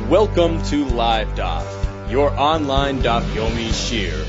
Welcome to Live Daf, your online Daf Yomi Shir.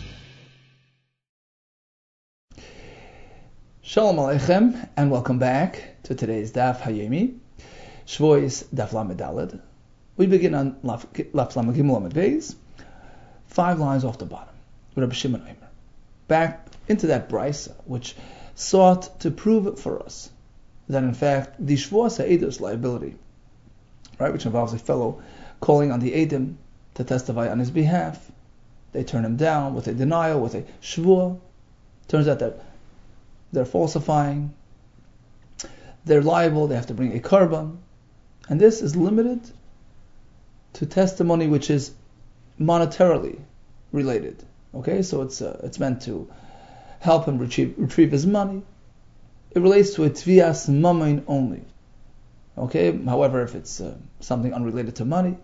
Shalom Aleichem, and welcome back to today's Daf Hayomi, Shvois Daf Lamed Daled. We begin on Laf Lamed Gimel Lamed Beis, 5 lines off the bottom, with Rabbi Shimon Omer. Back into that brisa, which sought to prove for us that in fact the Shvuas HaEdus liability, right, which involves a fellow calling on the Eidim to testify on his behalf, they turn him down with a denial, with a Shvuah. Turns out that they're falsifying, they're liable, they have to bring a korban, and this is limited to testimony which is monetarily related. Okay, so it's meant to help him retrieve his money. It relates to a tvias mamain only. Okay, however, if it's something unrelated to money,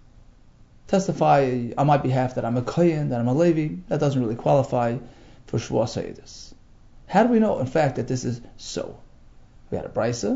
testify on my behalf that I'm a kohen, that I'm a Levi, that doesn't really qualify for Shvuas HaEdus. How do we know, in fact, that this is so? We had a brisa.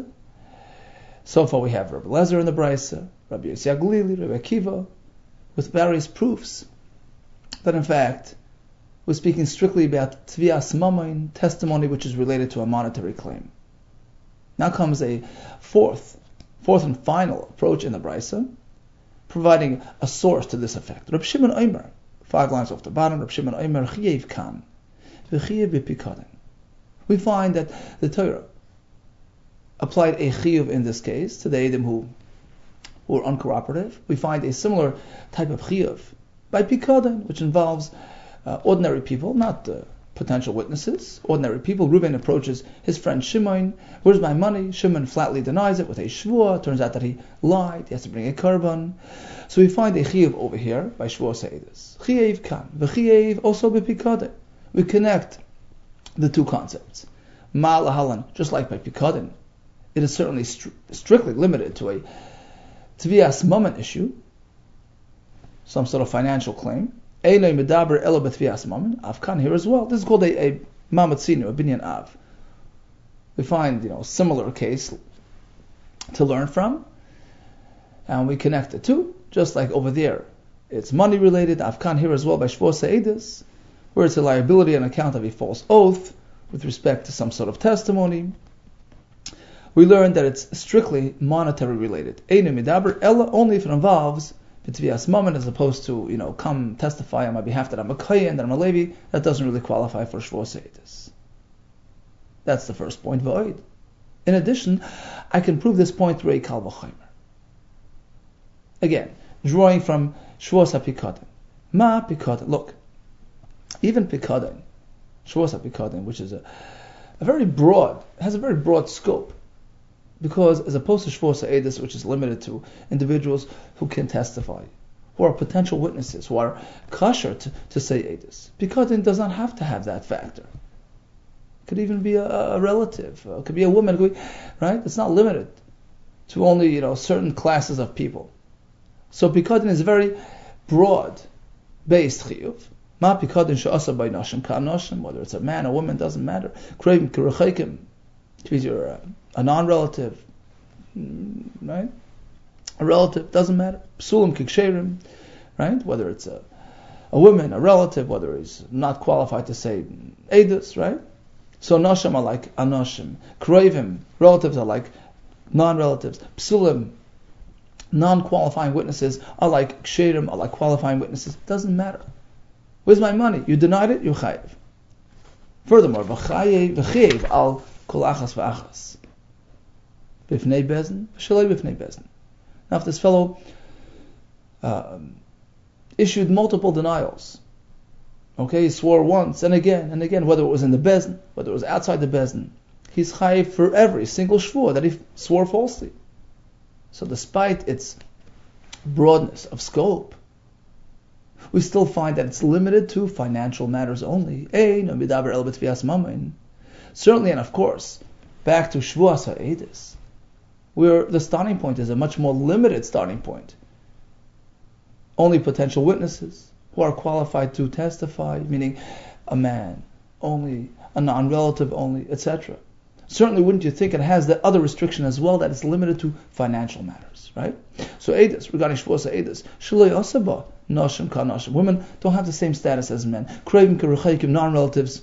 So far we have Rabbi Lezer in the brisa, Rabbi Yossi HaGlili, Rabbi Akiva, with various proofs that in fact we're speaking strictly about tvias mamain, testimony which is related to a monetary claim. Now comes a fourth and final approach in the brisa, providing a source to this effect. Rabbi Shimon Omer, 5 lines off the bottom, Rabbi Shimon Omer, Chiev kan, v'chiev b'pikadon. We find that the Torah applied a chiyuv in this case to the Eidim who were uncooperative. We find a similar type of chiyuv by pikadon, which involves ordinary people, not potential witnesses, ordinary people. Reuben approaches his friend Shimon, where's my money? Shimon flatly denies it with a shvuah. Turns out that he lied, he has to bring a korban. So we find a chiyuv over here by Shvuas HaEdus. Chiyuv kan, v'chiyuv also b'pikadon. We connect the two concepts. Ma lahalan, just like by pikadon, it is certainly strictly limited to a tvias mammon issue, some sort of financial claim. Einay medaber elo b'tvias mammon. Avkan here as well. This is called a mamatzinu, a binyan av. We find similar case to learn from, and we connect the two, just like over there. It's money related. Avkan here as well by Shvuas HaEdus, where it's a liability on account of a false oath with respect to some sort of testimony. We learned that it's strictly monetary related. Einu midaber ella, only if it involves b'tvias mammon, as opposed to come testify on my behalf that I'm a kohen, that I'm a Levi. That doesn't really qualify for Shvuas HaEdus. That's the first point. V'oid. In addition, I can prove this point through a kal v'chomer. Again, drawing from Shvuas HaPikadon. Ma pikadon. Look, even pikadon, Shvuas HaPikadon, which is has a very broad scope, because as opposed to Shvuas HaEdus, which is limited to individuals who can testify, who are potential witnesses, who are kosher to say Edus. Pikadon does not have to have that factor. It could even be a relative, it could be a woman, right? It's not limited to only certain classes of people. So Pikadon is a very broad-based chiyuv. Ma pikadon she'asa by nashim ka'anoshim, whether it's a man or woman, doesn't matter. K'reivim k'rechekim, if you're a non-relative, right? A relative, doesn't matter. Psulim k'ksherim, right? Whether it's a woman, a relative, whether he's not qualified to say edus, right? So nashim are like anoshim. K'reivim, relatives are like non-relatives. Psulim, non-qualifying witnesses are like ksherim, are like qualifying witnesses. Doesn't matter. Where's my money? You denied it, you're chayiv. Furthermore, v'chayiv al kol achas v'achas. Bifnei bezin, v'shalei bifnei bezin. Now if this fellow issued multiple denials, okay, he swore once and again, whether it was in the bezin, whether it was outside the bezin, he's chayiv for every single shvur that he swore falsely. So despite its broadness of scope, we still find that it's limited to financial matters only. Certainly, and of course, back to Shvuas HaEdus, where the starting point is a much more limited starting point. Only potential witnesses who are qualified to testify, meaning a man, only a non-relative only, etc. Certainly wouldn't you think it has the other restriction as well, that it's limited to financial matters, right? So Eidos, regarding Shvuos Eidos, Shaloi Osaba, Noshim Ka Noshim. Women don't have the same status as men. Kravim Keruchaikim, relatives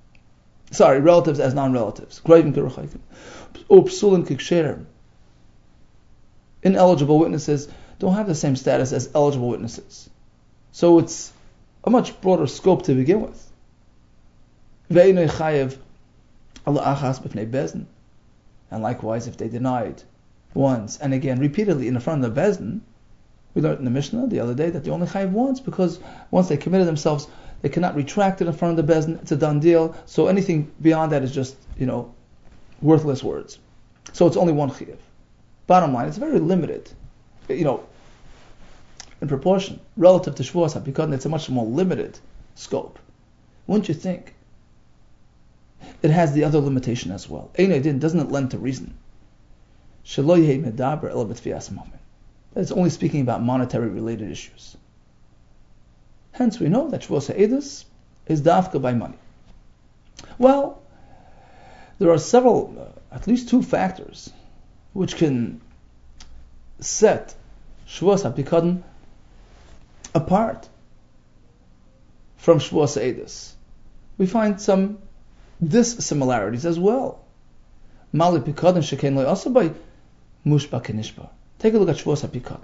as non-relatives. Kravim Keruchaikim. Or Psulin Kiksherim. Ineligible witnesses don't have the same status as eligible witnesses. So it's a much broader scope to begin with. Ve'inoi Chayev Allah Achas B'fnei Bezdin. And likewise, if they denied once and again repeatedly in front of the Bezdin, we learned in the Mishnah the other day that they only chayiv once, because once they committed themselves, they cannot retract it in front of the Bezdin. It's a done deal. So anything beyond that is just, worthless words. So it's only one chayiv. Bottom line, it's very limited, in proportion relative to Shvuos HaPikadon. It's a much more limited scope. Wouldn't you think? It has the other limitation as well. Doesn't it lend to reason? It's only speaking about monetary related issues. Hence we know that Shvuos HaEidus is dafka by money. Well, there are several, at least two factors, which can set Shvuos HaPikadon apart from Shvuos HaEidus. We find some dissimilarities as well. Mali Pikadon Sheken Lo also by Mushba Kenishba. Take a look at Shvuos HaPikadon.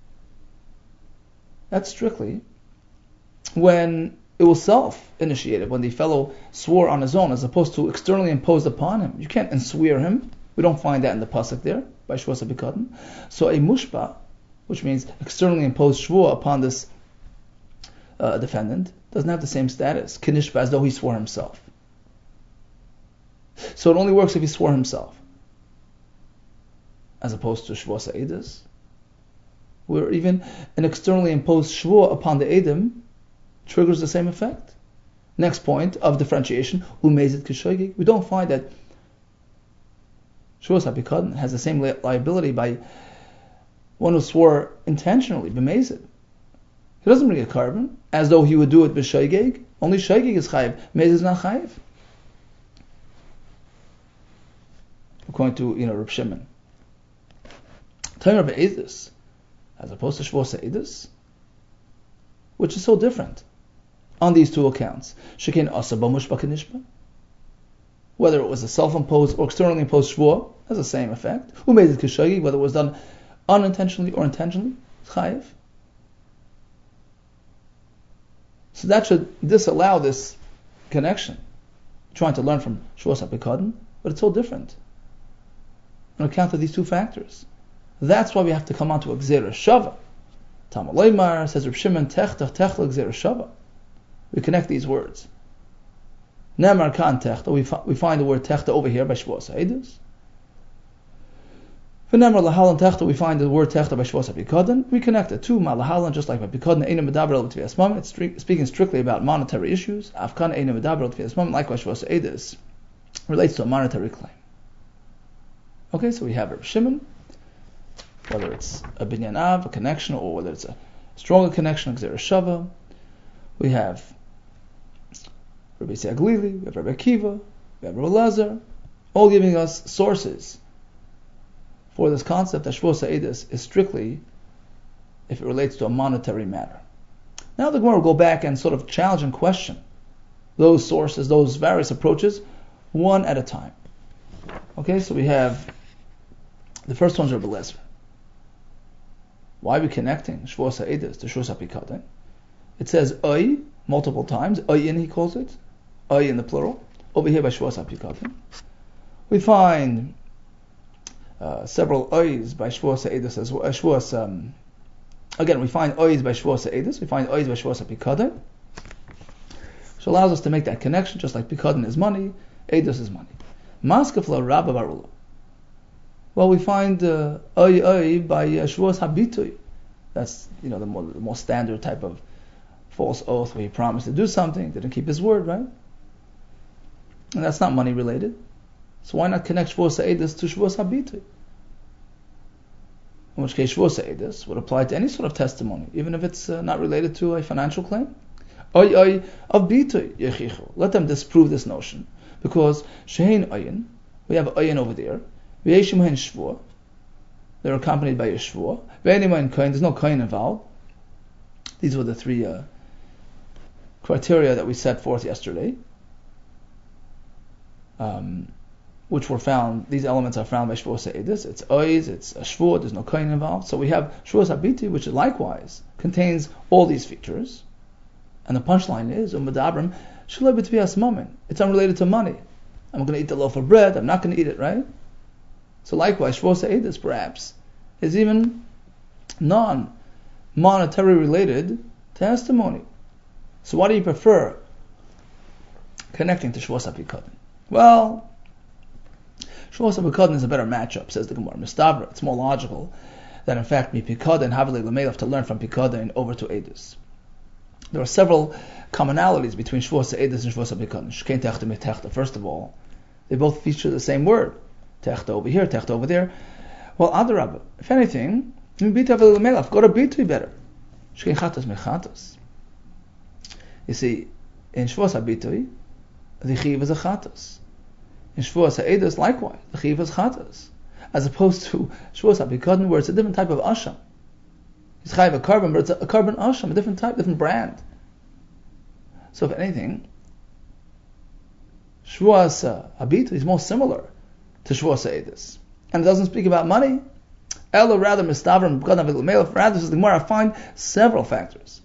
That's strictly when it was self-initiated, when the fellow swore on his own, as opposed to externally imposed upon him. You can't enswear him. We don't find that in the pasuk there by Shvuos HaPikadon. So a Mushba, which means externally imposed shvua upon this defendant, doesn't have the same status, Kenishba, as though he swore himself. So it only works if he swore himself, as opposed to Shvuos HaEidus, where even an externally imposed shvua upon the Eidim triggers the same effect. Next point of differentiation, umezid k'shoigig. We don't find that Shvuos HaPikadon has the same liability by one who swore intentionally, b'mezid. He doesn't bring a carbon, as though he would do it b'shoigig. Only shoigig is chayiv, mezid is not chayiv. According to Reb Shimon, Tamer be'edus, as opposed to Shvuos HaEidus, which is so different on these two accounts. Sheken asaba mushba kenishba, whether it was a self-imposed or externally imposed shvua, has the same effect. Who made it kishagi, whether it was done unintentionally or intentionally, chayiv. So that should disallow this connection, trying to learn from Shvuos HaPikadon, but it's so different on account of these two factors. That's why we have to come on to a Gzeira Shava. Talmud Leimar says, Reb Shimon, Techtach Techla Gzeira Shava. We connect these words. Nemar Kan Techta, we find the word Techta over here by Shvuos HaEidus. V'nemar Lahalan Techta, we find the word Techta by Shvuos HaPikadon. We connect it to Malahalan, just like by Pikadon, Eina Medaber El B'Tvias Mom. It's speaking strictly about monetary issues. Afkan Eina Medaber El B'Tvias Mom, likewise Shvuos HaEidus relates to a monetary claim. Okay, so we have Reb Shimon, whether it's a binyan av, a connection, or whether it's a stronger connection, a Gzeira Shava. We have Rabbi Yisrael Glili, we have Rabbi Akiva, we have Rabbi Elazar, all giving us sources for this concept that Shvuos HaEidus is strictly if it relates to a monetary matter. Now the Gemara will go back and sort of challenge and question those sources, those various approaches, one at a time. Okay, so we have the first one's Rabbi Elazar. Why are we connecting Shvuos HaEidus to Shvuos HaPikadon? It says Oy multiple times. Oyin, he calls it. Oy in the plural. Over here by Shvuos HaPikadon. We find several Oys by Shvuos HaEidus as well. Again, we find Oys by Shvuos HaEidus. We find Oys by Shvuos HaPikadon, which allows us to make that connection, just like Pikadon is money, Eidus is money. Maskefla Rabba Barula. Well, we find Oy by Shvuos HaBitui. That's the more standard type of false oath where he promised to do something, didn't keep his word, right? And that's not money related. So why not connect Shvuos HaEidus to Shvuos HaBitui? In which case Shvuos HaEidus would apply to any sort of testimony, even if it's not related to a financial claim. Oy of Bitui Yechichu. Let them disprove this notion, because Shein Oyin, we have Oyin over there. V'yeshim hen shvua. They're accompanied by a shvua. V'enim hen kohen. There's no kohen involved. These were the three criteria that we set forth yesterday, which were found. These elements are found by shvuas ha'edus. It's oiz, it's a shvua. There's no kohen involved. So we have shvuas habiti, which likewise contains all these features. And the punchline is umadabrim shalei b'tvias mammon. It's unrelated to money. I'm going to eat the loaf of bread. I'm not going to eat it, right? So likewise, shvuas ha'edus perhaps is even non-monetary related testimony. So why do you prefer connecting to shvuas ha'pikadon? Well, shvuas ha'pikadon is a better matchup, says the Gemara. Mistavra, it's more logical than in fact mipikadon havli l'meilaf to learn from pikadon over to edus. There are several commonalities between shvuas ha'edus and shvuas ha'pikadon. Shkein techta mitechta. First of all, they both feature the same word. Techta over here, techta over there. Well, adarabba, if anything, bita havli l'meilaf, go to bitui better. Shkein chatas mechatas. You see, in shvuas ha'bitui, the chiv is a chatas. In shvuas ha'edus, likewise, the chiv is chatas, as opposed to shvuas ha'pikadon, where it's a different type of asham. It's chayiv a carbon, but it's a carbon asham, a different type, different brand. So, if anything, shvuas ha'bitui is more similar to shvuas ha'edus, and it doesn't speak about money. Ella rather mistavrim b'kadon avil meilaf. Rather, says the Gemara, find several factors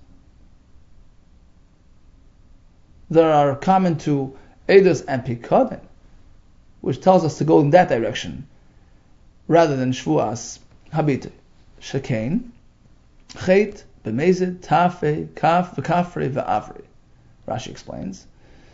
that are common to edus and pikadon, which tells us to go in that direction rather than shvuas habitui. Shekain, chet, b'mezid, tafe, kaf, v'kafre, v'avre. Rashi explains.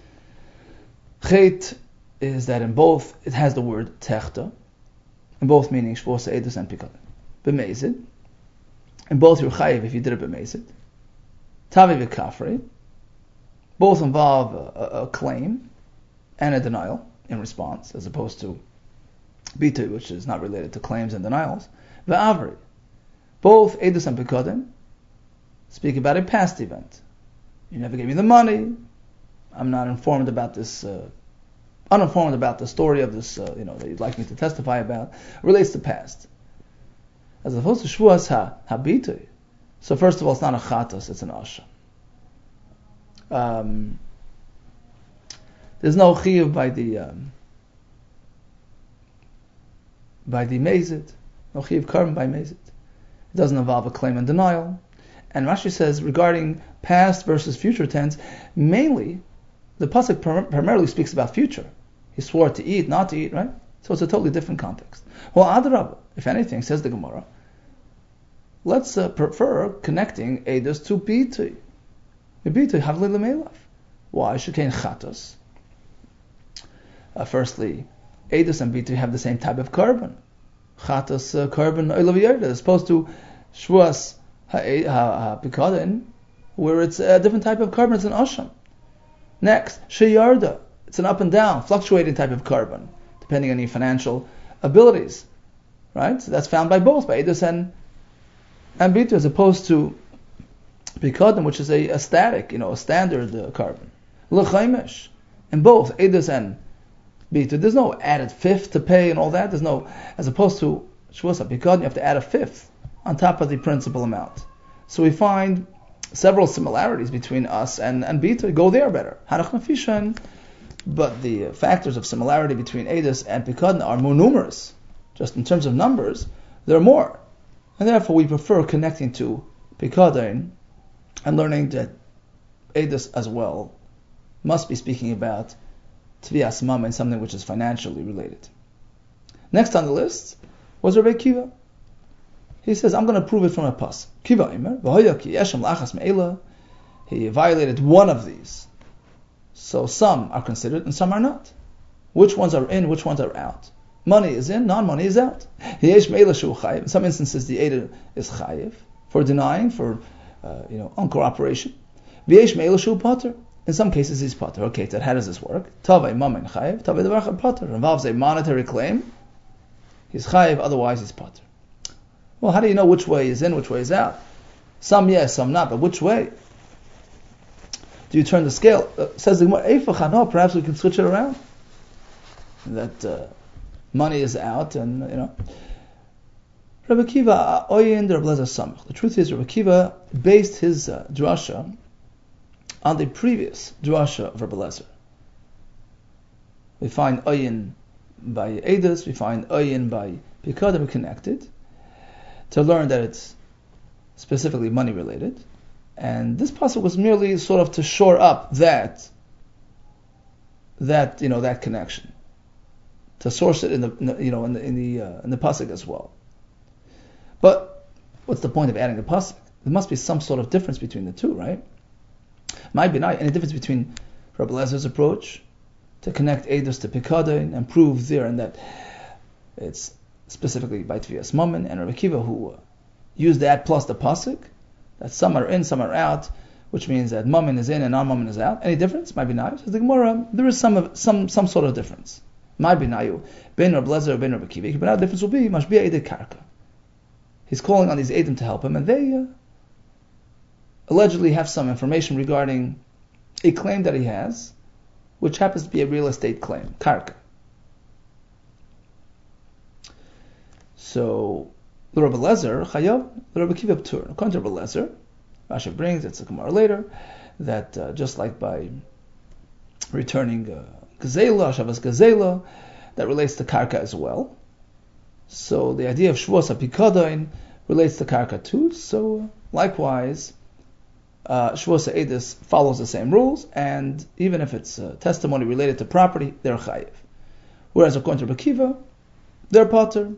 Chet is that in both it has the word techta, in both meaning shvuas edus and pikadon. B'mezid, in both you're chayiv if you did it b'mezid. Tafe, v'kafre, both involve a claim and a denial in response, as opposed to bitui, which is not related to claims and denials. V'avri, both edus and pikadon speak about a past event. You never gave me the money. I'm not informed about this, uninformed about the story of this, that you'd like me to testify about. It relates to past, as opposed to shvuas habitui. So first of all, it's not a chatas; it's an asham. There's no chiyuv by the mezid, no chiyuv carbon by mezid. It doesn't involve a claim and denial. And Rashi says regarding past versus future tense, mainly the pasuk primarily speaks about future. He swore to eat, not to eat, right? So it's a totally different context. Well, adrabah, if anything, says the Gemara, let's prefer connecting edus to bitui. Bitui havli l'meilaf. Why? Shekain chatos. Firstly, edus and bitui have the same type of carbon. Chatos carbon oilav yerda, as opposed to shvuas ha'pikadon, where it's a different type of carbon. It's an asham. Next, sheyarda. It's an up and down, fluctuating type of carbon, depending on your financial abilities. Right? So that's found by both, by edus and bitui, as opposed to pikadon, which is a static, a standard carbon. L'chaimesh. In both edus and bitui, there's no added fifth to pay and all that. There's no, as opposed to shvuas pikadon, you have to add a fifth on top of the principal amount. So we find several similarities between us and bitui. Go there better. Harach nafishan. But the factors of similarity between edus and pikadon are more numerous. Just in terms of numbers, there are more. And therefore we prefer connecting to pikadon and learning that edus as well must be speaking about tvias mammon, something which is financially related. Next on the list was Rabbi Kiva. He says, I'm going to prove it from a pas. Kiva imer, v'hoya ki yeshem lachas me'ela. He violated one of these. So some are considered and some are not. Which ones are in, which ones are out? Money is in, non-money is out. Yesh me'ela shu chayiv. In some instances the eder is chayiv for denying, for uncooperation. V'yesh me'ela shu pater. In some cases he's pater. Okay, so how does this work? Tavei mamen chayiv, tavei devar pater. Involves a monetary claim. He's chayiv, otherwise he's pater. Well, how do you know which way is in, which way is out? Some yes, some not, but which way? Do you turn the scale? Says the Gemara, perhaps we can switch it around. That money is out, and Rabbi Akiva Oyin de Rabbi Lezer Samach. The truth is, Rabbi Akiva based his drasha on the previous drasha of Rabbi Lezer. We find Oyin by Eidos, we find Oyin by Pikadim connected to learn that it's specifically money related, and this pasuk was merely sort of to shore up that connection, to source it in the pasuk as well. But what's the point of adding the pasuk? There must be some sort of difference between the two, right? Might be not any difference between Rabbi Lezer's approach to connect Eidos to Pikadim and prove there and that it's specifically by Tvias Mammon, and Rabbi Akiva who used that plus the pasuk, that some are in, some are out, which means that Mammon is in and non-Mammon is out. Any difference? Might be not. Says the Gemara, there is some sort of difference. Might be nayu. Ben Rabbi Lezer, Ben Rabbi Akiva. But now the difference will be mashbiya edei karka. He's calling on these Eidim to help him, and they allegedly have some information regarding a claim that he has, which happens to be a real estate claim, karka. So the Rabbi Lezer chayav, the Rabbi Akiva ptur. According to Rabbi Lezer, Rashi brings, it's a Gemara later, that just like by returning gazela, Shavas gazela, that relates to karka as well. So the idea of Shvuas HaPikadon relates to karka too. So likewise, Shvuas HaEdus follows the same rules, and even if it's testimony related to property, they're chayiv. Whereas according to Rabbi Akiva, they're pater.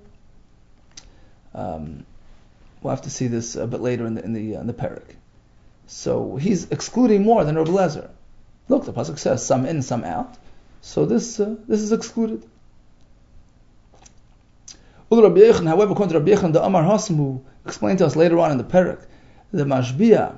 We'll have to see this a bit later in the parak. So he's excluding more than Rabbi Lezer. Look, the pasuk says some in, some out. So this is excluded. However, according to Rabbi Yechon, the Amar Hasim, who explained to us later on in the parak, the mashbia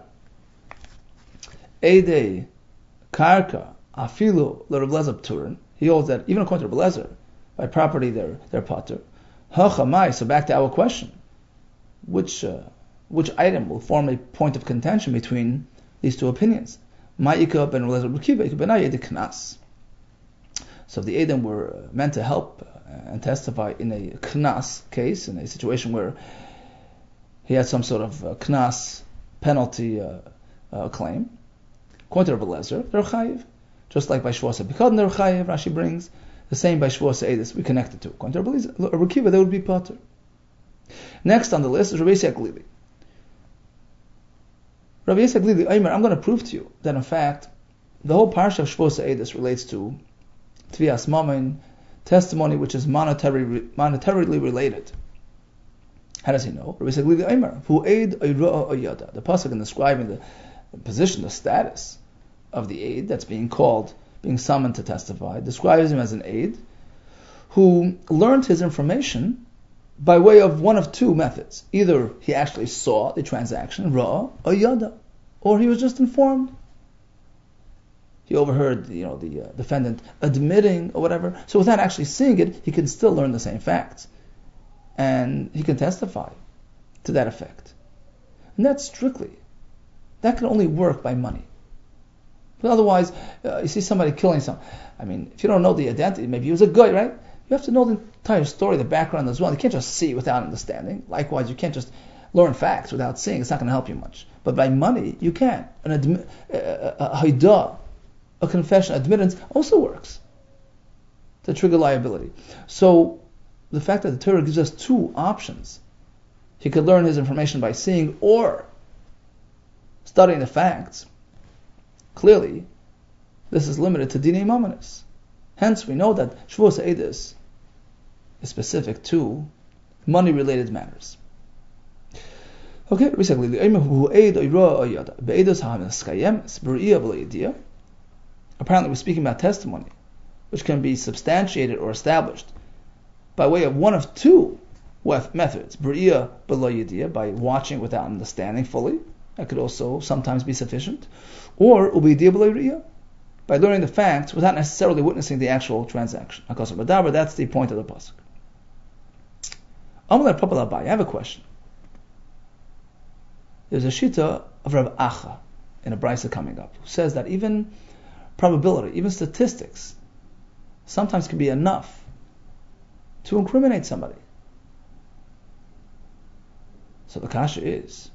edei karka afilu l'Rabbi Lezer pturin. He holds that even according to Rabbi Lezer, by property they're pater. Hachamai. So back to our question, which item will form a point of contention between these two opinions? Ma'ika ben Rabbi Lezer b'kiva, ben ayed knas. So if the Edom were meant to help and testify in a knas case, in a situation where he had some sort of knas penalty claim, according to Rabbi Lezer, they're chayiv. Just like by Shvuas HaPikadon they're chayiv, Rashi brings, the same by Shvuas HaEdus, we connect it to. According to Rabbi Akiva, they would be pater. Next on the list is Rabbi Yisrael Glili. Rabbi Yisrael Glili, I'm going to prove to you that in fact, the whole parsha of Shvuas HaEdus relates to Tvias Mammon, testimony which is monetarily related. How does he know? Rabbi Yisrael Glili Omer, who aid Oira Oyada. The pasuk in describing the position, the status of the aid that's being summoned to testify, describes him as an aid who learned his information by way of one of two methods. Either he actually saw the transaction, Ra or Yada, or he was just informed. He overheard the defendant admitting or whatever. So without actually seeing it, he can still learn the same facts. And he can testify to that effect. And that can only work by money. But otherwise, you see somebody killing someone. If you don't know the identity, maybe he was a guy, right? You have to know the entire story, the background as well. You can't just see without understanding. Likewise, you can't just learn facts without seeing. It's not going to help you much. But by money, you can. A haidah, a confession, admittance also works to trigger liability. So the fact that the Torah gives us two options, he could learn his information by seeing or studying the facts. Clearly, this is limited to Dinei Mamonis. Hence, we know that Shvuas HaEdus is specific to money-related matters. Okay, apparently we're speaking about testimony, which can be substantiated or established by way of one of two methods. B'riyah b'lo yediyah, by watching without understanding fully. That could also sometimes be sufficient. Or ubidiyah b'lo yediyah, by learning the facts without necessarily witnessing the actual transaction. That's the point of the pasuk. I have a question. There's a shita of Rav Acha in a brisa coming up, who says that even probability, even statistics, sometimes can be enough to incriminate somebody. So the kasha is,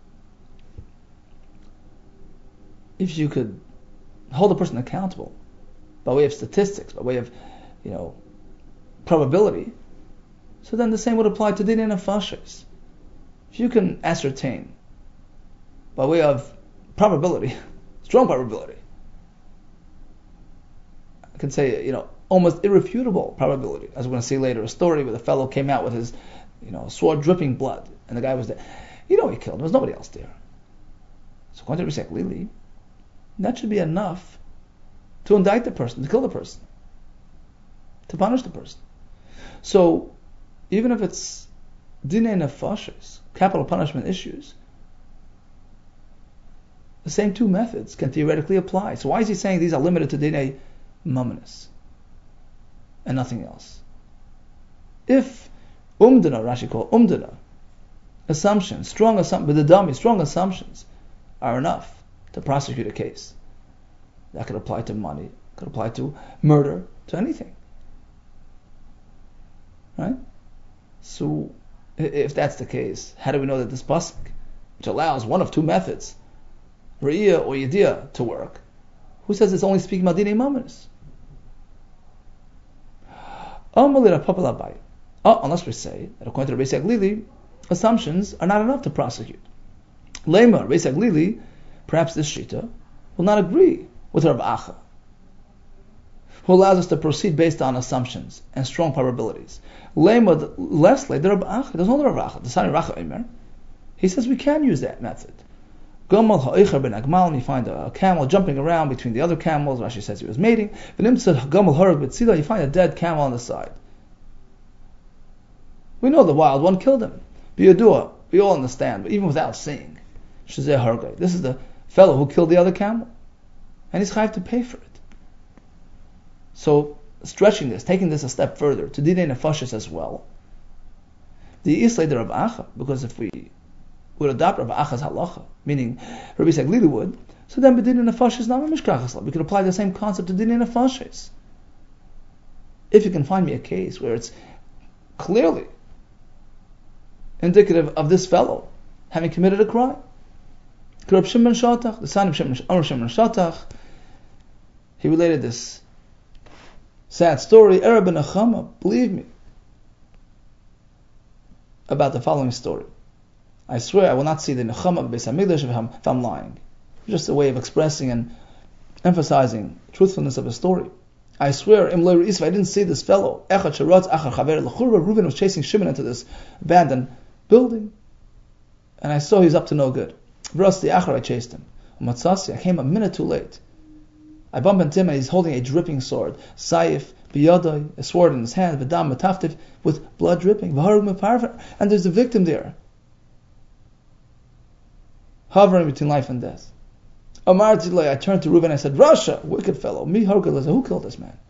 if you could hold a person accountable by way of statistics, by way of, probability, so then the same would apply to dinei nefashos. If you can ascertain by way of probability, strong probability, I can say, almost irrefutable probability, as we're going to see later, a story where the fellow came out with his, sword dripping blood, and the guy was there. He killed him. There was nobody else there. So according to Rabbi Lili, that should be enough to indict the person, to kill the person, to punish the person. So even if it's dinei nefashos, capital punishment issues, the same two methods can theoretically apply. So why is he saying these are limited to dinei mamnis and nothing else? If umdana, Rashi called umdana, assumptions, strong assumptions are enough to prosecute a case, that could apply to money, could apply to murder, to anything. Right? So if that's the case, how do we know that this pasuk, which allows one of two methods, Re'iyah or Yediyah, to work, who says it's only speaking about dinei mamnis? Unless we say that according to Rabbi Saglili, assumptions are not enough to prosecute. Lema, Rabbi Saglili, perhaps this shita will not agree with Rav Acha, who allows us to proceed based on assumptions and strong probabilities. Lema, Leslie, the Rav Acha, there's no Rav Acha, the Sani Racha Omer, he says we can use that method. Gamal ha'eicher ben agmal, you find a camel jumping around between the other camels. Rashi says he was mating. Gamal harag b'tzila, you find a dead camel on the side. We know the wild one killed him. B'yadua, we all understand, but even without seeing, shezeh hargay, this is the fellow who killed the other camel, and he's chayav to pay for it. So stretching this, taking this a step further to dinei nefashos as well, the islay the Rav Acha, because if we would adopt Rav Acha's halacha, meaning Rabbi Saglili would, so then b'dinei nefashos not mishkrachas. We could apply the same concept to dinei nefashos. If you can find me a case where it's clearly indicative of this fellow having committed a crime. Reb Shimon Shatach, the son of Shimon Shatach, he related this sad story. Ereb ben Nechama, believe me, about the following story. I swear I will not see the Nechama of Beis HaMikdash if I'm lying. Just a way of expressing and emphasizing truthfulness of the story. I swear, if I didn't see this fellow, Reuben was chasing Shimon into this abandoned building, and I saw he's up to no good. I chased him. I came a minute too late. I bumped into him and he's holding a dripping sword. Saif, biyadai, a sword in his hand, v'dam mataftiv, with blood dripping. And there's a victim there, hovering between life and death. I turned to Reuben and I said, Rasha, wicked fellow, mi hargalaz, who killed this man?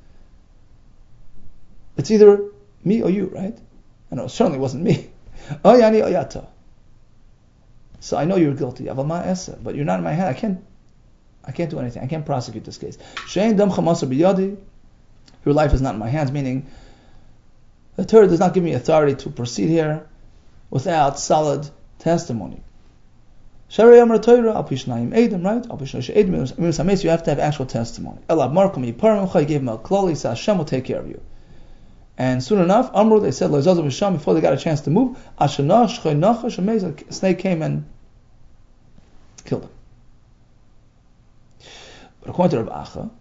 It's either me or you, right? I know, it certainly wasn't me. Oyani oyata. So I know you're guilty, but you're not in my hand. I can't do anything. I can't prosecute this case. Shein dam chamasar biyadi. Your life is not in my hands, meaning the Torah does not give me authority to proceed here without solid testimony. Shari Amar Torah, al pishnayim edim, right? Al pishnayim edim, you have to have actual testimony. Elab markom yiparim, he gave him a klal, he said Hashem will take care of you. And soon enough, Amru, they said, Loizazav Hisham, before they got a chance to move, Ashanah, Shchoinacha, Shemez, a snake came and killed him. But according to Rav Acha,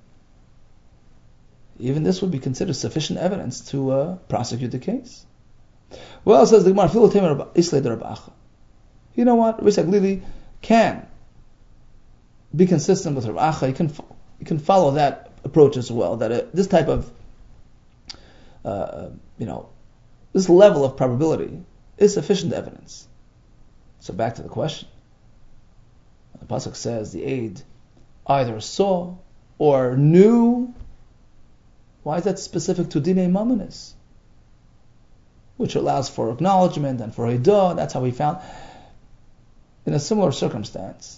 even this would be considered sufficient evidence to prosecute the case. Well, says the Gemara, Islay the Rav Acha. You know what? Rabbi Saglili can be consistent with Rav Acha. He can follow that approach as well. That this type of this level of probability is sufficient evidence. So back to the question. The pasuk says the aid either saw or knew. Why is that specific to dinei mamnis, which allows for acknowledgement and for hidah? That's how we found. In a similar circumstance,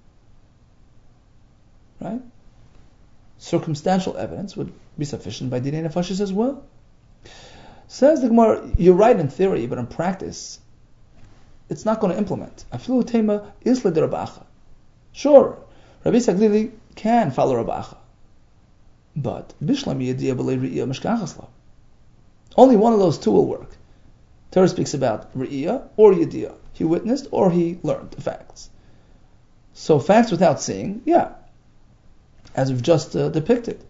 right? Circumstantial evidence would be sufficient by dinei nefashos as well. Says the Gemara, you're right in theory, but in practice, it's not going to implement. Afilu tema isle de Rabacha. Sure, Rabbi Saglili can follow Rabacha, but Bishlam Yediyah B'lei Re'iyah Mishkachasla. Only one of those two will work. Torah speaks about Re'iyah or Yediyah. He witnessed or he learned the facts. So facts without seeing, yeah, as we've just depicted.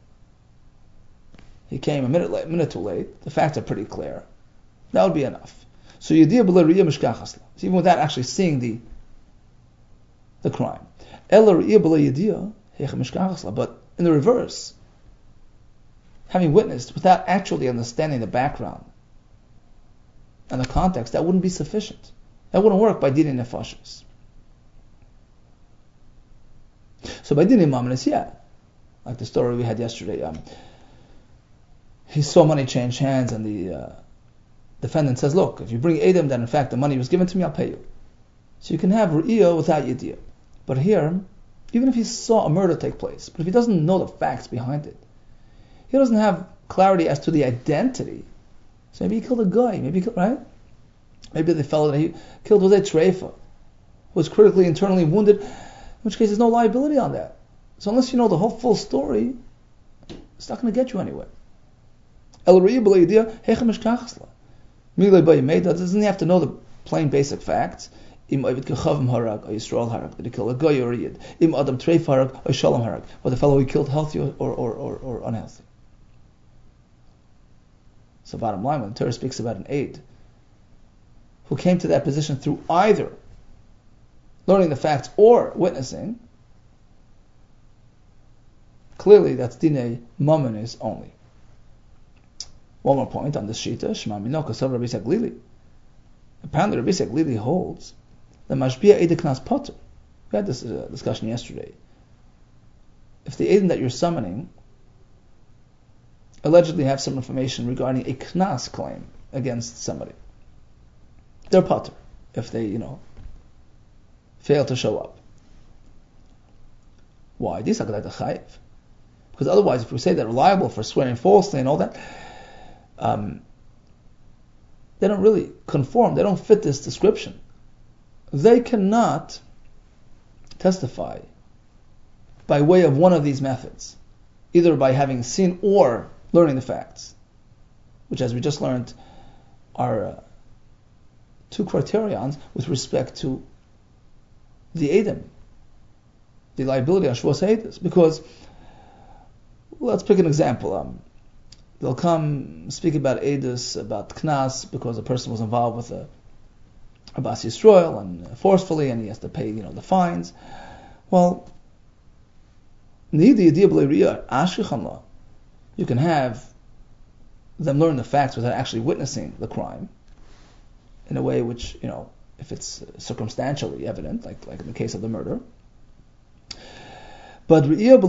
He came a minute too late. The facts are pretty clear. That would be enough. So Yediyah B'lei Re'iyah Mishkachasla. Even without actually seeing the crime. Ela Re'iyah B'lei Yediyah Hecha Mishkachasla. But in the reverse, having witnessed without actually understanding the background and the context, that wouldn't be sufficient. That wouldn't work by Dini Nefashos. So by Dini Mamanis, yeah, like the story we had yesterday, he saw money change hands, and the defendant says, look, if you bring Edom that in fact the money was given to me, I'll pay you. So you can have Re'iyah without Yediyah. But here, even if he saw a murder take place, but if he doesn't know the facts behind it, he doesn't have clarity as to the identity. So maybe he killed a guy, right? Maybe the fellow that he killed was a treifa, who was critically internally wounded, in which case there's no liability on that. So unless you know the whole full story, it's not going to get you anywhere. El Re'iyah B'lei Yediyah Hecha Mishkachasla. Milei B'Yimei, doesn't he have to know the plain basic facts? Im Ovid Kechavim Harag, or Yisrael Harag, did he kill a guy or a yid? Im Adam Treif Harag, or Shalom Harag, or the fellow he killed healthy or unhealthy. So bottom line, when the Torah speaks about an aid who came to that position through either learning the facts or witnessing, clearly that's Dinei Mamanis only. One more point on this Shita, Shema Mino Kasav Rabbi Saglili. Apparently Rabbi Saglili holds the Mashbiya Eid Knas Potter. We had this discussion yesterday. If the Eid that you're summoning allegedly have some information regarding a Knas claim against somebody, they're Potter if they, fail to show up. Why? Because otherwise, if we say they're reliable for swearing falsely and all that, they don't really conform. They don't fit this description. They cannot testify by way of one of these methods, either by having seen or learning the facts, which, as we just learned, are two criterions with respect to the Edom, the liability on Shavuos Eidos. Because, let's pick an example. They'll come speak about Eidos, about Knas, because a person was involved with a Bas Yisrael and forcefully, and he has to pay, the fines. Well, you can have them learn the facts without actually witnessing the crime in a way which, if it's circumstantially evident, like in the case of the murder. But Re'iyah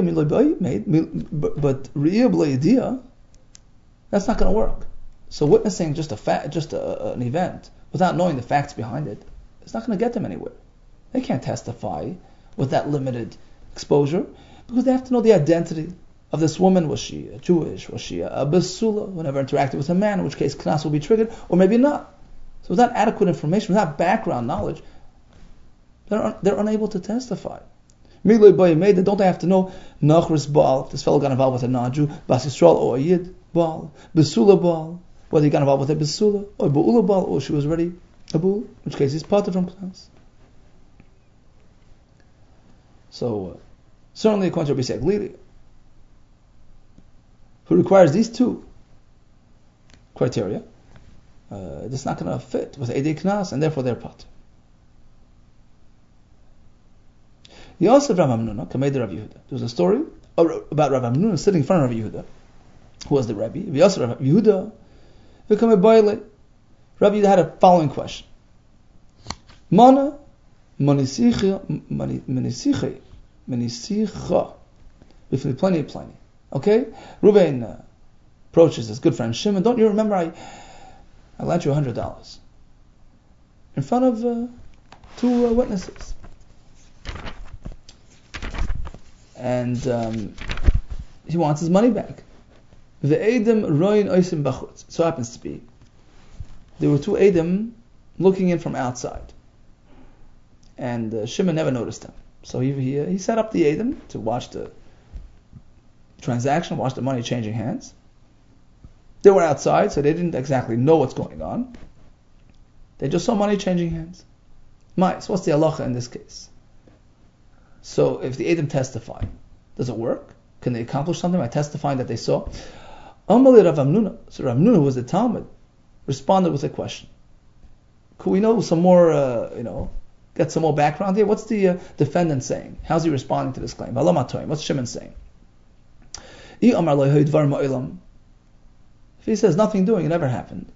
B'lei Yediyah, that's not going to work. So witnessing just an event without knowing the facts behind it, it's not going to get them anywhere. They can't testify with that limited exposure because they have to know the identity of this woman. Was she Jewish? Was she a Basula who never interacted with a man, in which case Knas will be triggered, or maybe not. So without adequate information, without background knowledge, they're unable to testify. Don't they have to know Nachris Baal, if this fellow got involved with a non-Jew, Bas Yisrael or a Yid Baal, Basula Baal, whether he got involved with a Basula or Ba'ula Baal, or she was already a Ba'ul, in which case he's part from Knas. So certainly according to Rabbi Saglili, who requires these two criteria, it's not going to fit with Eidei Knas, and therefore they're part. Yosef Rav Hamnuna, Kamei Rav Yehuda. There was a story about Rav Hamnuna sitting in front of Rav Yehuda, who was the Rebbe. Yosef Rav Yehuda, V'kamei Baile. Rav Yehuda had a following question. Mana, Manisicha, B'fnei Pliny. Okay? Reuven approaches his good friend Shimon. Don't you remember I lent you $100 in front of two witnesses? And he wants his money back. Ve'edim roin oisim bachutz. So happens to be, there were two Edim looking in from outside. And Shimon never noticed them. So he set up the Edim to watch the transaction, watch the money changing hands. They were outside, so they didn't exactly know what's going on. They just saw money changing hands. So what's the halacha in this case? So if the Edim testify, does it work? Can they accomplish something by testifying that they saw? Amalei Rav Hamnuna. So Rav Hamnuna, who was the Talmud, responded with a question. Could we know some more, get some more background here? What's the defendant saying? How's he responding to this claim? What's Shimon saying? If he says nothing doing, it never happened,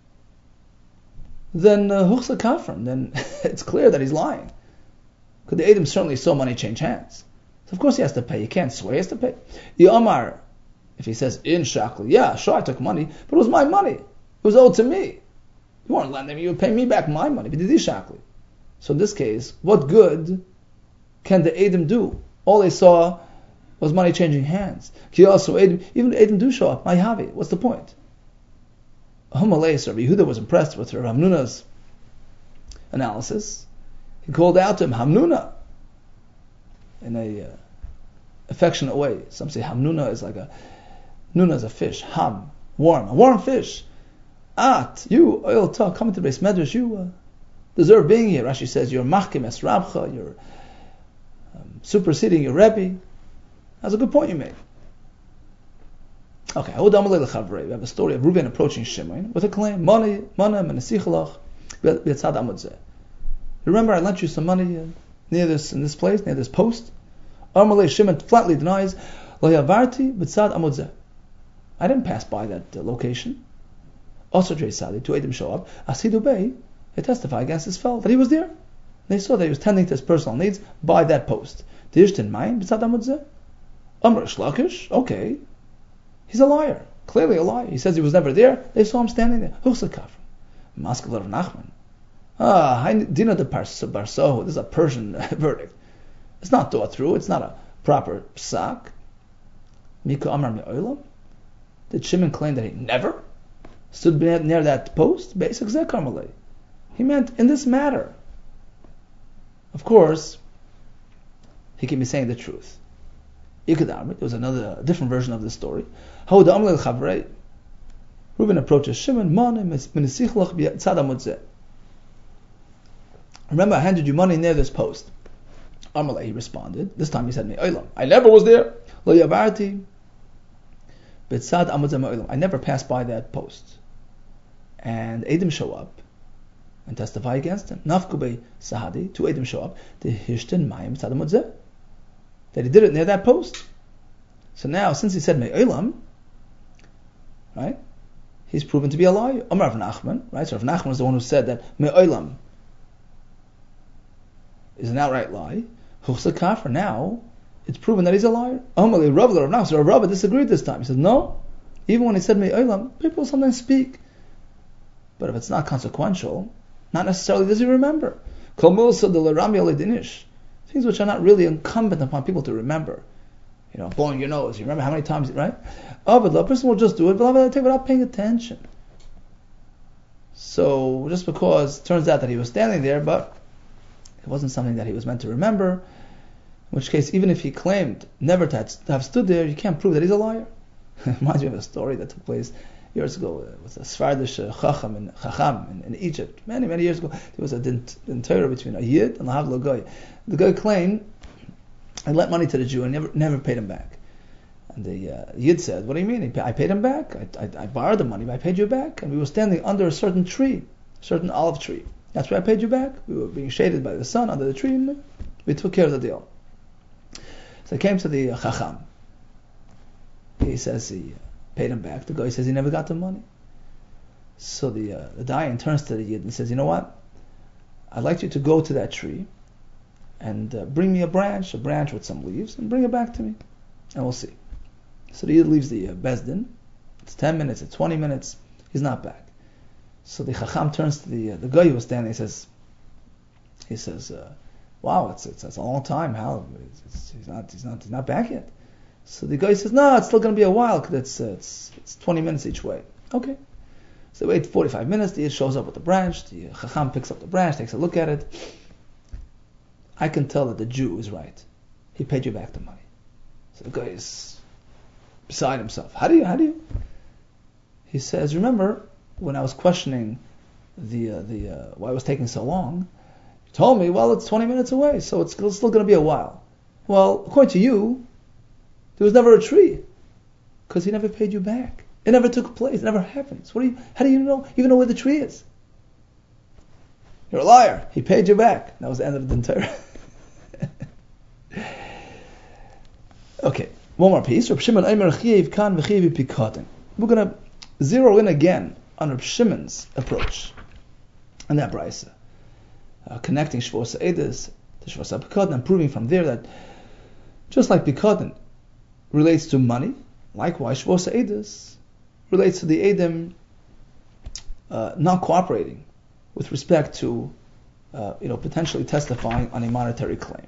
then huchsa kafram, then it's clear that he's lying. Because the Edom certainly saw money change hands. So of course he has to pay. He can't swear, he has to pay. Amar, if he says in shakli, yeah, sure I took money, but it was my money. It was owed to me. You weren't lending me, you would pay me back my money. But did shakli. So in this case, what good can the Edom do? All they saw was money changing hands. Even the Edom do show up. My havi. What's the point? Rabbi Yehuda was impressed with Rav Hamnuna's analysis. He called out to him, Hamnuna, in a affectionate way. Some say Hamnuna is like Nuna is a fish. Ham, warm, a warm fish. You, oil talk, coming to the Beis Medrash, you deserve being here. Rashi says you're machkim es rabcha, you're superseding your Rebbe. That's a good point you made. Okay, we have a story of Reuben approaching Shimon with a claim. Remember, I lent you some money in this place, near this post. Shimon flatly denies. I didn't pass by that location. Also, two Edim show up. They testify against this fellow that he was there. They saw that he was tending to his personal needs by that post. Okay. He's a liar. Clearly a liar. He says he was never there. They saw him standing there. Maskal of Nachman. Dina de Barsoho. This is a Persian verdict. It's not thought through. It's not a proper psak. Miku Amar Me'olam. Did Shimon claim that he never stood near that post? Basic Zekarmalei. He meant in this matter. Of course, he can be saying the truth. There was another different version of this story. Reuben approaches Shimon. Remember, I handed you money near this post. Amalei, he responded. This time he said, I never was there. I never passed by that post. And Edom show up and testify against him. Nafkubei Sahadi, two Edom show up. That he did it near that post. So now, since he said Me'olam, right, he's proven to be a liar. Amar Rav Nachman, right? So Rav Nachman is the one who said that Me'olam is an outright lie. Huchsa kafir. Now, it's proven that he's a liar. Amalei Rav Nachman. So Rav disagreed this time. He said, no, even when he said Me'olam, people sometimes speak. But if it's not consequential, not necessarily does he remember. Things which are not really incumbent upon people to remember. Blowing your nose. You remember how many times, right? But the person will just do it without paying attention. So just because it turns out that he was standing there, but it wasn't something that he was meant to remember, in which case, even if he claimed never to have stood there, you can't prove that he's a liar. It reminds me of a story that took place years ago. It was a Sfardish Chacham in Egypt. Many, many years ago. There was a Torah between a Yid and Lahav Lagoy. The guy claimed, I lent money to the Jew and never paid him back. And the Yid said, what do you mean? I paid him back? I borrowed the money, but I paid you back. And we were standing under a certain tree, a certain olive tree. That's where I paid you back. We were being shaded by the sun under the tree, and we took care of the deal. So I came to the Chacham. He says he paid him back. The guy says he never got the money. So the Dayan turns to the Yid and says, you know what? I'd like you to go to that tree and bring me a branch with some leaves, and bring it back to me, and we'll see. So the Yid leaves the Bezdin. It's 10 minutes, it's 20 minutes. He's not back. So the Chacham turns to the guy who was standing. He says, wow, it's a long time. How he's not back yet? So the guy says, no, it's still going to be a while because it's 20 minutes each way. Okay. So they wait 45 minutes, the Yid shows up with the branch, the Chacham picks up the branch, takes a look at it. I can tell that the Jew is right. He paid you back the money. So the guy is beside himself. How do you? He says, remember when I was questioning why it was taking so long, you told me, well, it's 20 minutes away, so it's still going to be a while. Well, according to you, there was never a tree, because he never paid you back. It never took place. It never happens. How do you know? Even know where the tree is? You're a liar. He paid you back. That was the end of the entire. Okay, one more piece. Reb Shimon Eimer Chiyuv Kan v'Chiyuv Pikadon. We're going to zero in again on Reb Shimon's approach and that brisa, connecting Shvuos Eidos to Shvuos Pikadon and proving from there that just like Pikadon relates to money, likewise Shvuos Eidos relates to the Edom not cooperating with respect to potentially testifying on a monetary claim.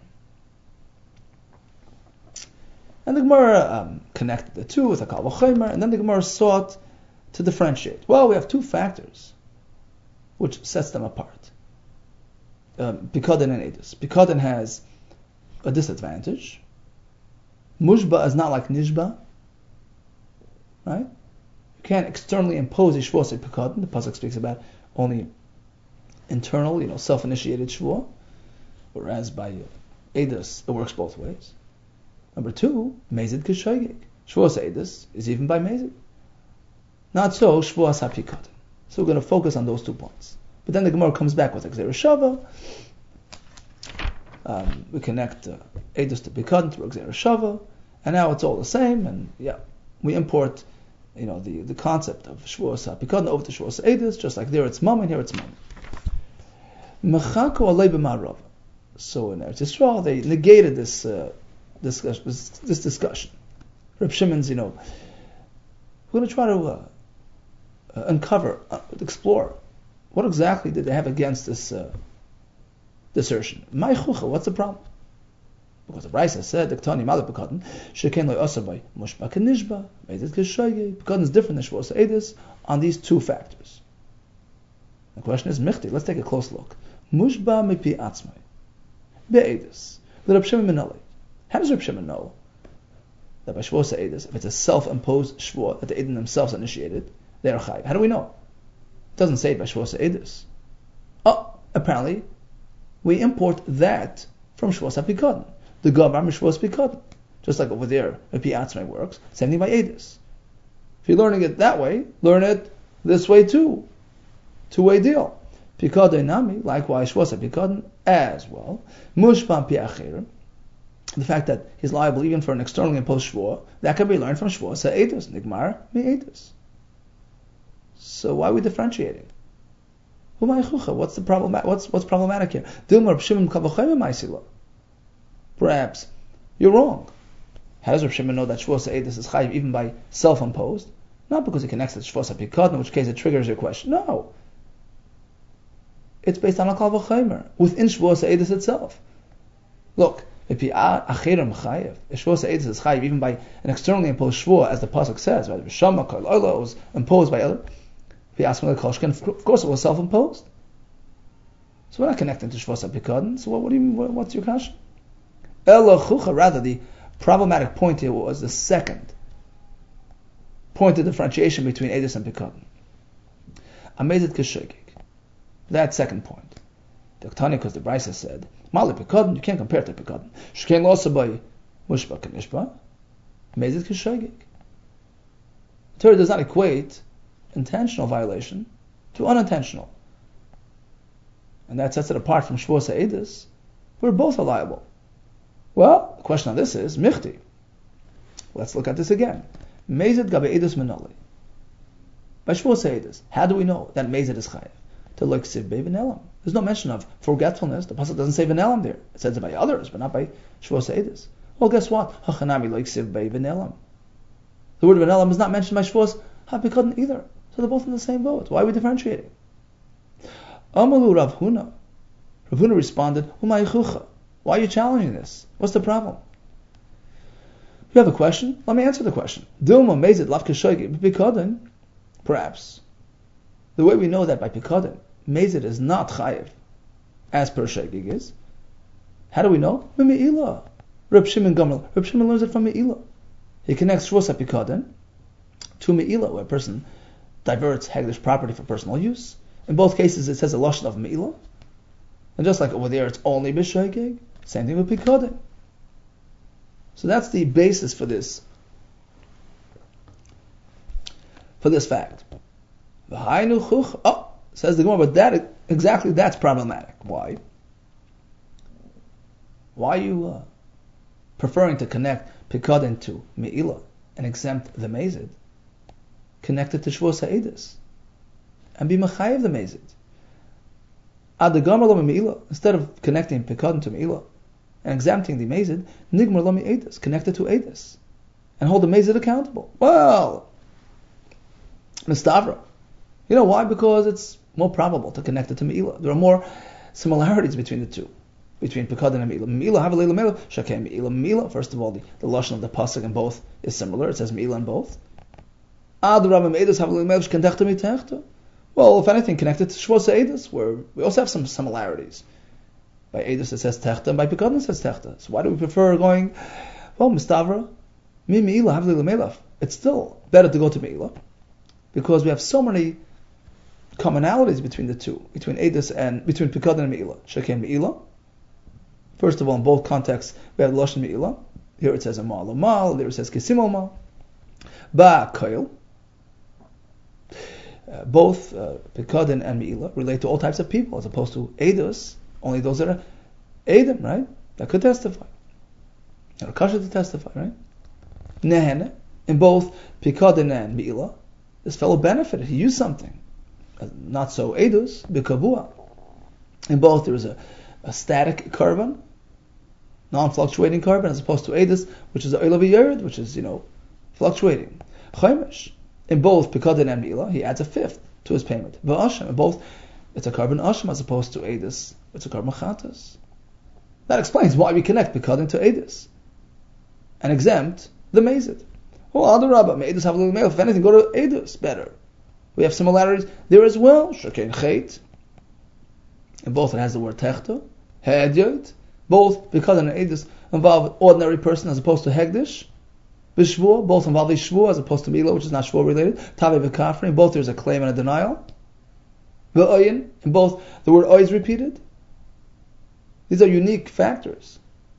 And the Gemara connected the two with a Kal V'chomer, and then the Gemara sought to differentiate. Well, we have two factors which sets them apart. Pikadon and Eidos. Pikadon has a disadvantage. Mushba is not like Nishba, right? You can't externally impose a Shvuos Pikadon. The pasuk speaks about only internal, self-initiated Shvuah, whereas by Eidos it works both ways. Number two, Mezid K'Shoigig. Shvuos Eidos is even by Mezid. Not so Shvuos HaPikadon. So we're going to focus on those 2 points. But then the Gemara comes back with Gzeira Shava. We connect Eidos to Pikadon through Gzeira Shava, and now it's all the same. And we import, the concept of Shvuos HaPikadon over to Shvuos Eidos, just like there it's Mum and here it's Mum. Mechako Alei B'Ma'arav. So in Eretz Yisrael they negated this discussion. Reb Shimon's, we're going to try to uncover, explore what exactly did they have against this assertion. What's the problem? Because the Brisa said, Pikadon is different than Shvuos Eidos on these two factors. The question is, let's take a close look. Mushba mipi atzmai be'Eidos. The Reb Shimon Minali. How does Reb Shimon know that by Shvuos Eidos, if it's a self-imposed Shvuah that the Eidim themselves initiated, they are chayiv? How do we know? It doesn't say it by Shvuos Eidos. Apparently, we import that from Shvuos HaPikadon. The Gavar Shvuos Pikadon. Just like over there, Mipi Atzmai works. Same thing by Eidos. If you're learning it that way, learn it this way too. Two-way deal. Pikadon Nami, likewise Shvuos HaPikadon as well. Mushbam Pi Achirim. The fact that he's liable even for an externally imposed shvuah, that can be learned from shvuah Eidos, Nigmar Eidos. So why are we differentiating? What's the problem? What's problematic here? Perhaps you're wrong. How does Reb Shimon know that shvuah Eidos is chayiv even by self-imposed? Not because it connects to shvuah Pikadon, in which case it triggers your question. No, it's based on a Kal V'chomer within shvuah Eidos itself. Look. If Shvuos Eidos is chayiv even by an externally imposed shvuah, as the pasuk says, right? Shama Kol Ola was imposed by other. Of course, it was self-imposed. So we're not connecting to Shvuos Pikadon. So what's your question? Rather, the problematic point here was the second point of differentiation between Eidos and Pikadon. Amezid K'Shoigig. That second point. Because the Brisa said, Mali Pikadon, you can't compare it to Pikadon. Shkein lo sabay mushba k'nishba, mezid k'shoigig. The Torah does not equate intentional violation to unintentional. And that sets it apart from Shvuos Eidos, where both are liable. Well, the question on this is, Michti. Let's look at this again. Mezid gabe Eidos menali. By Shvuos Eidos, how do we know that mezid is chayiv? To like siv bei v'nelam. There's no mention of forgetfulness. The pasuk doesn't say v'nelam there. It says it by others, but not by Shvuos Eidos. Well, guess what? Hachanami like siv bei v'nelam. The word v'nelam is not mentioned by Shvuos HaPikadon either. So they're both in the same boat. Why are we differentiating? Amalu Rav Huna. Rav Huna responded, Why are you challenging this? What's the problem? You have a question? Let me answer the question. Dilma mezid lav keshoigig b'pikadon. Perhaps the way we know that by pikadon, mezid is not chayiv, as per shoigig is. How do we know? Me'ila. Reb Shimon Gamliel. Reb Shimon learns it from Me'ila. He connects shvus pikadon to Me'ila, where a person diverts Hegdish property for personal use. In both cases, it says a lashon of Me'ila. And just like over there, it's only b'shoigig. Same thing with pikadon. So that's the basis for this fact. Oh, says the Gemara, but that's problematic. Why? Why are you preferring to connect pikadon to Me'ila and exempt the mezid? Connect it to Shvus HaEdus and be mechayev the mezid. Ad the Gomer lo Me'ila, instead of connecting pikadon to Me'ila and exempting the mezid, nigmar lo Me'edus, connect it to Edus and hold the mezid accountable. Well, Mistavra. You know why? Because it's more probable to connect it to Me'ila. There are more similarities between the two, between pikadon and Me'ila. Me'ila have a leila Me'ila, shakem Me'ila Me'ila. First of all, the lashon of the pasuk in both is similar. It says Me'ila in both. Ad Rav Me'edus have a leila Me'ila, shkentechta mitechta. Well, if anything, connected to Shvus HaEdus, where we also have some similarities. By Edus it says techta, and by pikadon it says techta. So why do we prefer going, well, Mistavra, Me'ila have a leila Me'ila. It's still better to go to Me'ila, because we have so many commonalities between the two, between Edus and between pikadon and Me'ila. Shekem Me'ila. First of all, in both contexts, we have lashon Me'ila. Here it says amal amal. There it says kisim amal. Ba koil. Both pikadon and Me'ila relate to all types of people, as opposed to Edus, only those that are Edom, right? That could testify. Or kasha to testify, right? Nehene. In both pikadon and Me'ila, this fellow benefited. He used something. Not so Edus, b'kavua. In both there is a static carbon, non-fluctuating carbon, as opposed to Edus, which is the oil of a yerid, which is, fluctuating. Chaimish. In both pikadon and Me'ila, he adds a fifth to his payment. V'asham. In both, it's a carbon asham as opposed to Edus. It's a carbon chatas. That explains why we connect pikadon to Edus and exempt the mezid. Well, other Rabbah, Edus have a little male. If anything, go to Edus. Better. We have similarities there as well. Shekain chait. In both it has the word techta. Hedyot. Both pikadon and Edus involve ordinary person as opposed to hegdish. B'shvua, both involve a shvua as opposed to Me'ila, which is not shvua related. Tave v'kafri, in both there's a claim and a denial. V'oyin, in both the word oy is repeated. These are unique factors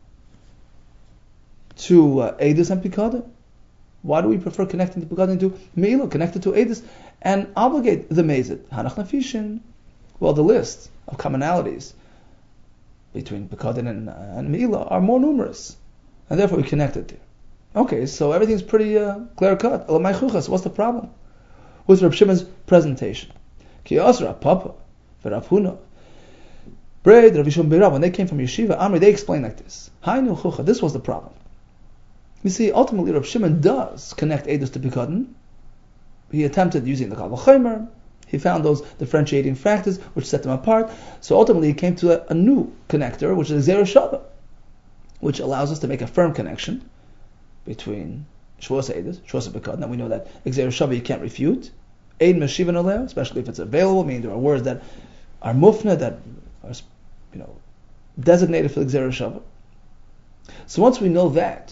to Edus and pikadon. Why do we prefer connecting to pikadon to Me'ila, connected to Edus, and obligate the mezid? Hanach nafishin. Well, the list of commonalities between pikadon and Me'ila are more numerous, and therefore we connect it there. Okay, so everything's pretty clear cut. So what's the problem with Reb Shimon's presentation? Ki Asra Papa for Rav Huna. Braid Rav Shimon Beirav, when they came from Yeshiva Amri, they explained like this. Hainu chucha. This was the problem. You see, ultimately Reb Shimon does connect Edus to pikadon. He attempted using the Kal V'chomer. He found those differentiating factors which set them apart. So ultimately he came to a new connector, which is Zera Shava, which allows us to make a firm connection between Shvus HaEdus, Shvus HaPikadon. Now we know that Xer Shava you can't refute. Ein Meshivan Aleh, especially if it's available, meaning there are words that are mufna, that are designated for Xer Shava. So once we know that,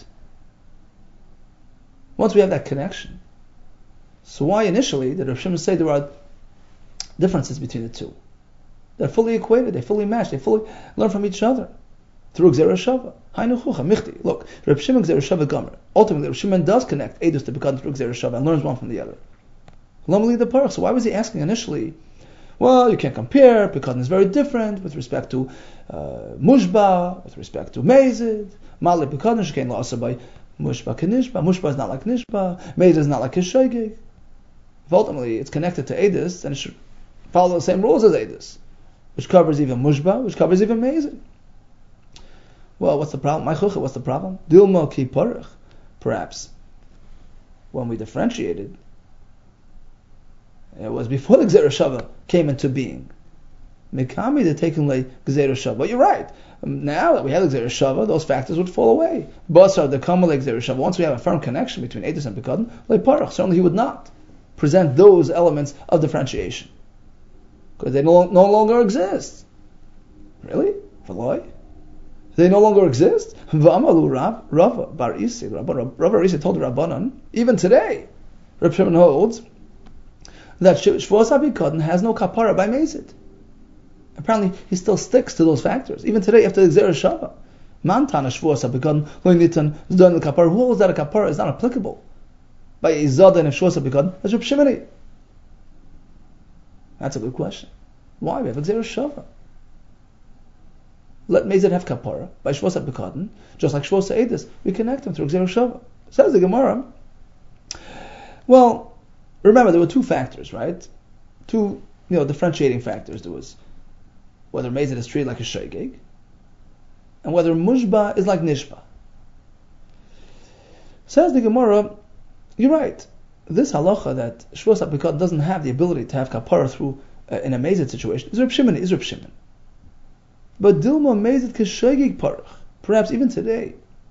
once we have that connection, so why initially did Rav Shimon say there are differences between the two? They're fully equated, they fully match, they fully learn from each other through Xer Shava. Look, Reb Shimon Xer Shava Gomer. Ultimately, Reb Shimon does connect Edus to pikadon through Xer Shava and learns one from the other. So why was he asking initially? Well, you can't compare. Pikadon is very different with respect to Mushba, with respect to Mezid. Mali Pikadon shekain la'asa by Mushba kenishba. Mushba is not like Nishba. Mezid is not like Kishoigig. If ultimately it's connected to Edus, then it should follow the same rules as Edus, which covers even Mushba, which covers even Mezid. Well, what's the problem? What's the problem? Dilma ki parach. Perhaps when we differentiated, it was before the Xer Shava came into being. Mekami they're taking like Gzeira Shava. But you're right. Now that we have Gzeira Shava, those factors would fall away. Basar the Kama like Gzeira Shava. Once we have a firm connection between Edus and Pekadon, like Parach, certainly he would not present those elements of differentiation because they no longer exist. Really? V'loy? They no longer exist. V'amalu Rava Bar Isi. Rava Bar Isi told Rabbanan, even today, Reb Shimon holds that Shvuas HaPikadon has no kapara by Mezid. Apparently, he still sticks to those factors. Even today, after the Gzeira Shava, Mantana Shvuas HaPikadon Loinitan Zdon Kapara. Who holds that a kapara is not applicable by Izada and Shvuas HaPikadon? That's Reb Shimoni. That's a good question. Why? We have a Gzeira Shava. Let Mezid have kapara by Shvuas HaPikadon, just like Shvuas HaEdus. We connect them through Gzeira Shava. Says the Gemara. Well, remember there were two factors, right? Two, differentiating factors. There was whether Mezid is treated like a Shogeg, and whether Mushba is like Nishba. Says the Gemara, you're right. This halacha that Shvuas HaPikadon doesn't have the ability to have kapara through in a Mezid situation is Reb Shimon. But Dilma Mezid Keshogeg Parach, perhaps even today,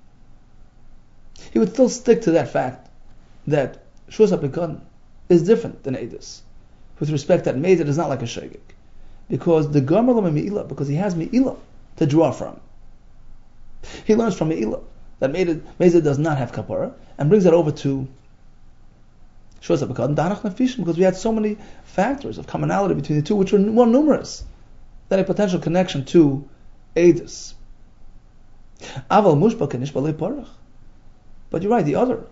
he would still stick to that fact that Shvuas HaPikadon is different than Edus, with respect that Mezid is not like a Shogeg, because the Gomer Lo Me'ila, because he has Me'ila to draw from. He learns from Me'ila that Mezid does not have kapara, and brings that over to Shvuas HaPikadon, Danach Nafishim, because we had so many factors of commonality between the two, which were more numerous than a potential connection to Edus. Aval Mushba Kenishba Le Parach. But you're right, the other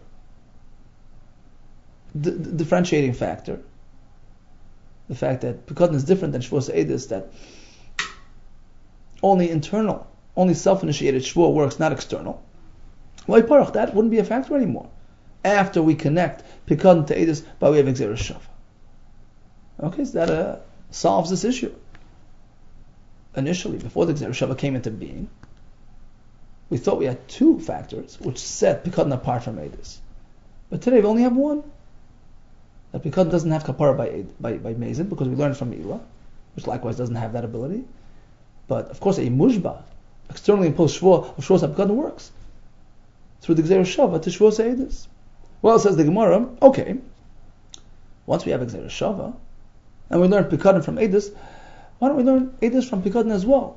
differentiating factor, the fact that Pekadon is different than Shvuas Edus, that only internal, only self-initiated Shvuah works, not external. Why Parach? That wouldn't be a factor anymore after we connect Pekadon to Edus by way of Gzeira Shava. Okay, so that solves this issue. Initially, before the Gzeira Shava came into being, we thought we had two factors which set Pekadon apart from Edus. But today we only have one. That Pekadon doesn't have kapara by Mezid, because we learned from Me'ila, which likewise doesn't have that ability. But of course, a Mushba, externally imposed Shvuah of Shvuas HaPikadon, works through the Gzeira Shava to Shvuas Edus. Well, says the Gemara, okay, once we have a Gzeira Shava, and we learn Pekadon from Edus, why don't we learn Edus from Pekadon as well?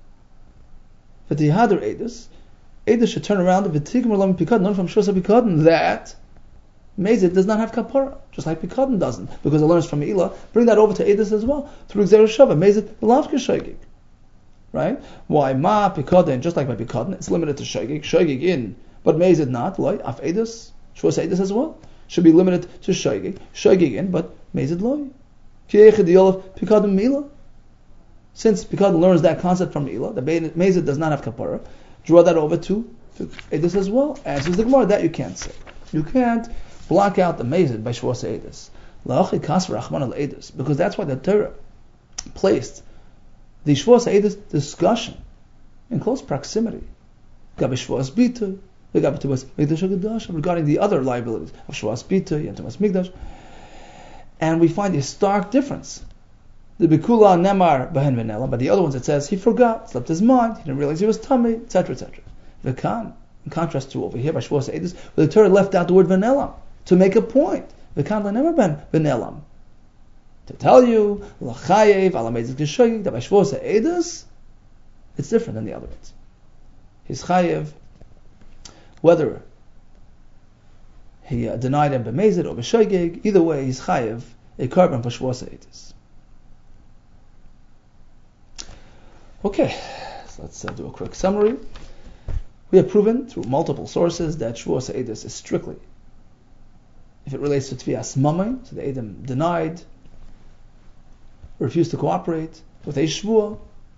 For the Hadar Edus should turn around and V'tigmar Lam Pekadon, learn from Shvuas HaPikadon that Mezid does not have kapara, just like Pekadon doesn't, because it learns from Me'ila. Bring that over to Edus as well, through Gzeira Shava. Mezid L'Lavke Shogeg. Right? Why? Ma Pekadon, just like by Pekadon, it's limited to Shogeg in, but Mezid not, loy, af Edus, Shvuas Edus as well, should be limited to Shogeg in, but Mezid loy. Ki'echid Yolav Pekadon Me'ila. Since Pekadon learns that concept from Me'ila, the Mezid does not have kapara, draw that over to Edus as well. Answers the Gemara, that you can't say. You can't block out the Mezid by Shvuas Edus. La'achi kas v'rachman al Edus, because that's why the Torah placed the Shvuas Edus discussion in close proximity. Gabi Shvuas Bita, Gabi Tumas Mikdash HaKadosh, regarding the other liabilities of Shvuas Bita and Tumas Mikdash. And we find a stark difference. The Bikula Nemar Behen V'Nelam, but the other ones it says he forgot, slipped his mind, he didn't realize he was tummy, etc., etc. V'kan, in contrast to over here by Shvuas Edus, where the Torah left out the word V'Nelam to make a point. V'kan never been V'Nelam. To tell you, L'chayev, Alamezid K'Shogeg, that by Shvuas Edus, it's different than the other ones. He's chayev, whether he denied him b'mezid or b'shogeg, either way he's chayev a carbon for Shvuas Edus. Okay, so let's do a quick summary. We have proven through multiple sources that Shvuas Edus is strictly, if it relates to Tvias Mamay, so the Edom denied, refused to cooperate with a Shvuah,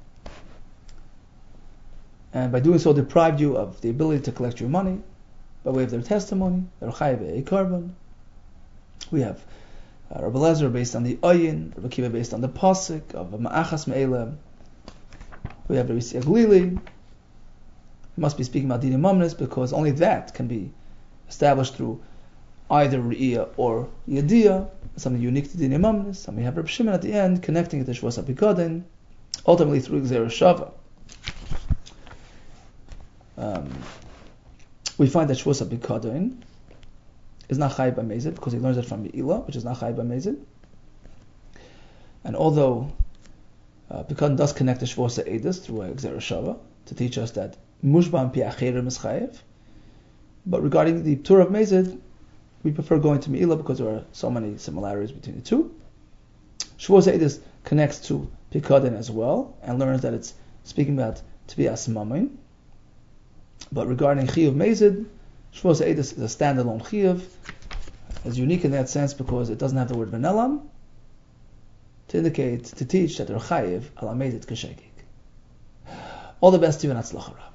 and by doing so deprived you of the ability to collect your money by way of their testimony. They're chayev a carbon. We have Rabbi Elazar based on the Ayin, Rabbi Akiva based on the Pasuk of Ma'achas Me'ela. We have Rabbi Yisrael Glili. We must be speaking about Dina Mamnis because only that can be established through either Re'iyah or Yediyah, something unique to Dina Mamnis. And we have Rabbi Shimon at the end connecting it to Shvuas HaPikadon. ultimately through Gzera Shava. We find that Shvuas HaPikadon is not Chayiv B'Mezid because he learns it from Me'ilah, which is not Chayiv B'Mezid. And although Pikadon does connect to Shvuas HaEdus through Gzera Shava to teach us that Mushba Pi Acherim is Chayiv, but regarding the Ptur of Mezid, we prefer going to Me'ilah because there are so many similarities between the two. Shvuas HaEdus connects to Pikadon as well and learns that it's speaking about Tvias Mamin. But regarding Chiyuv Mezid, Shvuas HaEdus is a standalone Chiyuv. It's unique in that sense because it doesn't have the word Venelam to teach that they're Chayiv ala Mezid Keshekik. All the best to you and Hatzlacha.